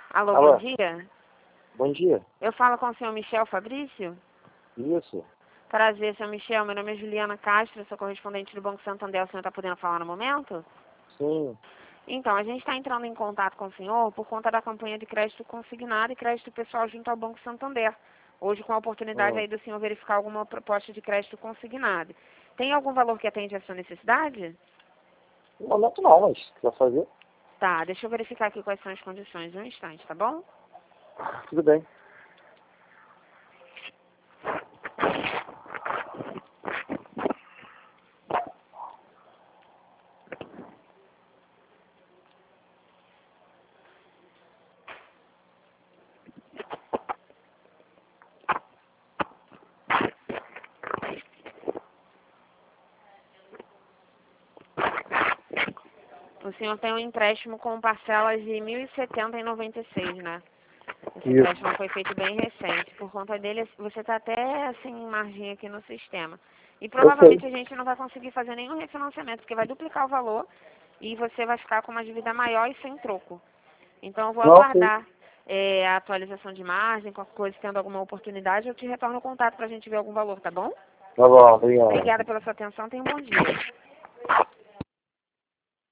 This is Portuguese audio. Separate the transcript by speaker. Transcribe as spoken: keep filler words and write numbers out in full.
Speaker 1: Alô, bom
Speaker 2: Alô,
Speaker 1: dia.
Speaker 2: bom dia.
Speaker 1: Eu falo com o senhor Michel Fabrício?
Speaker 2: Isso.
Speaker 1: Prazer, senhor Michel. Meu nome é Juliana Castro, sou correspondente do Banco Santander. O senhor está podendo falar no momento?
Speaker 2: Sim.
Speaker 1: Então, a gente está entrando em contato com o senhor por conta da campanha de crédito consignado e crédito pessoal junto ao Banco Santander. Hoje, com a oportunidade
Speaker 2: Hum.
Speaker 1: aí do senhor verificar alguma proposta de crédito consignado. Tem algum valor que atende à sua necessidade?
Speaker 2: No momento não, mas quiser fazer,
Speaker 1: Tá, deixa eu verificar aqui quais são as condições. Um instante, tá bom?
Speaker 2: tudo bem.
Speaker 1: O senhor tem um empréstimo com parcelas de mil e setenta e noventa e seis, né? Esse
Speaker 2: Isso.
Speaker 1: empréstimo foi feito bem recente. Por conta dele, você está até assim em margem aqui no sistema. E
Speaker 2: Eu sei.
Speaker 1: provavelmente a gente não vai conseguir fazer nenhum refinanciamento, porque vai duplicar o valor e você vai ficar com uma dívida maior e sem troco. Então eu vou
Speaker 2: Não, ok.
Speaker 1: aguardar é, a atualização de margem, qualquer coisa, tendo alguma oportunidade, eu te retorno o contato para a gente ver algum valor, tá bom?
Speaker 2: Tá bom, obrigado.
Speaker 1: Obrigada pela sua atenção, tenha um bom dia.